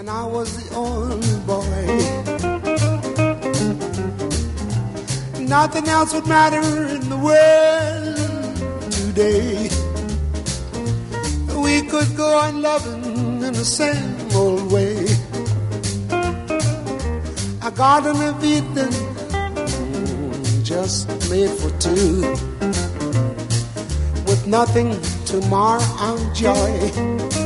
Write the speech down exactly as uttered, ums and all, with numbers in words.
and I was the only boy. Nothing else would matter in the world today. We could go on loving in the same old way. A garden of Eden, just made for two, with nothing to mar our joy.